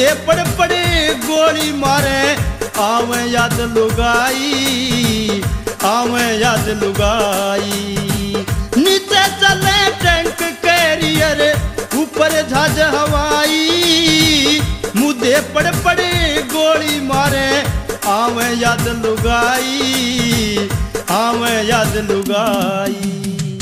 पड़ पड़े गोली मारे आवे याद लुगाई, आवे याद लुगाई। नीचे चले टैंक कैरियर ऊपर जहाज हवाई, मुद्दे पड़ पड़े गोली मारे आवे याद लुगाई, आवे याद लुगाई।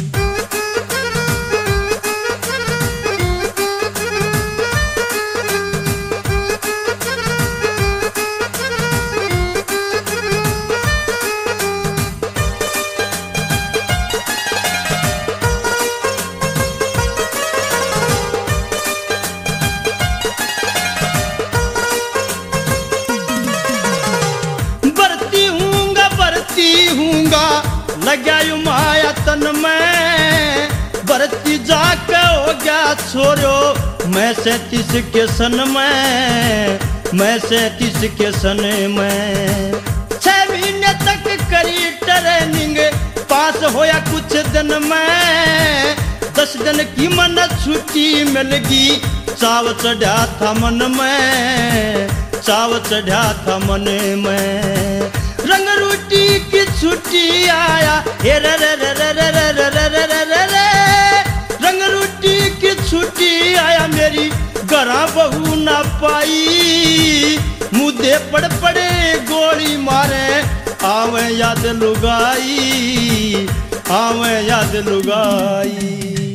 लग्या यू माया तन में भर्ती जाके हो गया छोरो मैं 37 के सन में, मैं 37 के सन में। 6 महीने तक करी ट्रेनिंग पास होया कुछ दिन में, 10 दिन की मन छुट्टी मिल गई चाव चढ़ा था मन में, चाव चढ़ा था मन में। रंग रोटी की छुट्टी आया हे रे रे रे रे रे रे रे रे रे रे रे। रंग रोटी की छुट्टी आया मेरी घरा बहू ना पाई, मुद्दे पड़ पड़े गोली मारे आवे याद लुगाई, आवे याद लुगाई।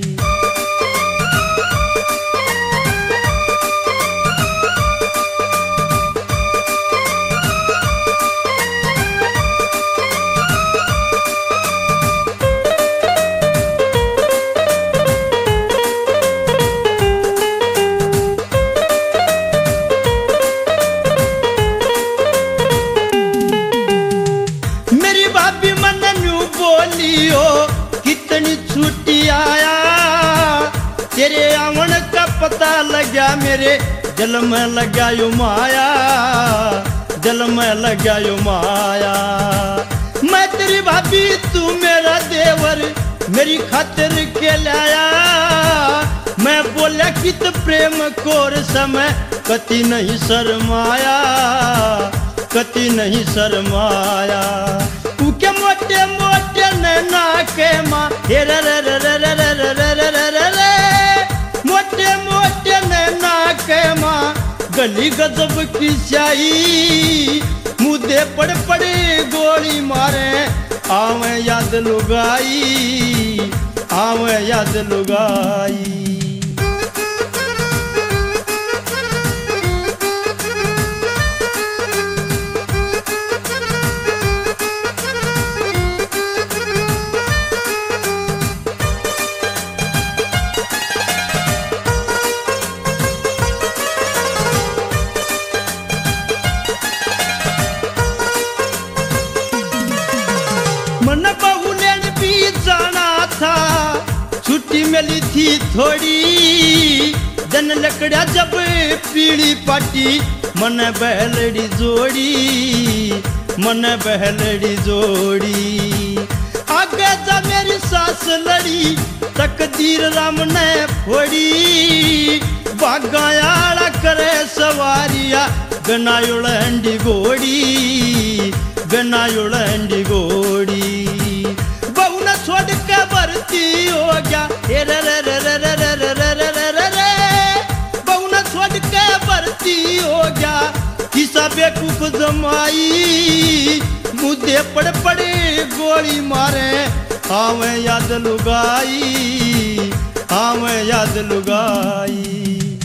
कितनी छुट्टी आया तेरे आवन का पता लगा मेरे दिल में लगा यू माया, दिल में लगा यू माया। मैं तेरी भाभी तू मेरा देवर मेरी खातिर के लाया, मैं बोला कि तो प्रेम कोर समय कति नहीं शर्माया, कति नहीं शर्माया। उके मोटे मोटे नैना के माँ हे रे रे रे रे रे रे रे रे रे रे रे। मोटे मोटे नैना के माँ गली गजब की स्याही, मुद्दे पड़ पड़े गोली मारे आवे याद लुगाई, आवे याद लुगाई। मन बहू ने भी जाना था छुट्टी मिली थी थोड़ी, दिन लकड़ा जब पीड़ी पाटी मन बहलड़ी जोड़ी, मन बहलड़ी जोड़ी। आगे जा मेरी सास लड़ी तकदीर राम ने फोड़ी, बागायाड़ा करे सवारिया गनायुड़ंडी घोड़ी, गनायुड़ंडी घोड़ी। बहू न छोड़ के भर्ती हो गया हे रे रे रे रे रे रे रे रे रे रे रे। बहू न छोड़ के भर्ती हो गया किसा बेकूफ जमाई, मुद्दे पड़ पड़े गोली मारे आवे याद लुगाई, आवे याद लुगाई।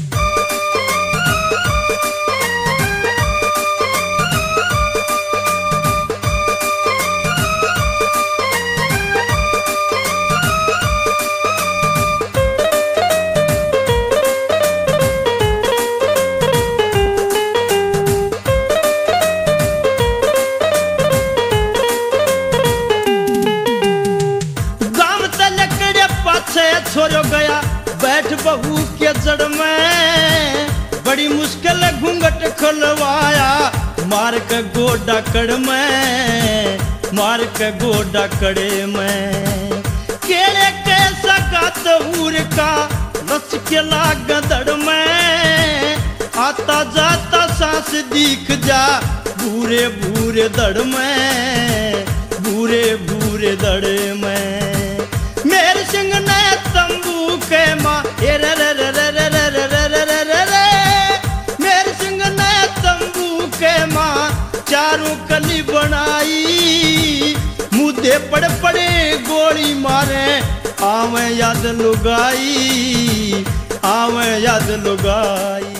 छोरो गया बैठ बहू के जड़ में, बड़ी मुश्किल घूंघट खुलवाया मार के गोडा कड़ में, मार के गोडा कड़े में। केड़े के सका तहूर का रस के लाग दड़ में, आता जाता सांस दिख जा भूरे भूरे दड़ में, भूरे भूरे दड़ में। मेरे सिंह ने तंबू के माँ रे रे रे रे रे रे रे रे रे रे रे रे। मेरे सिंह ने तंबू के माँ चारों कली बनाई, मुद्दे पड़े पड़े गोली मारे आवे याद लुगाई, आवे याद लुगाई।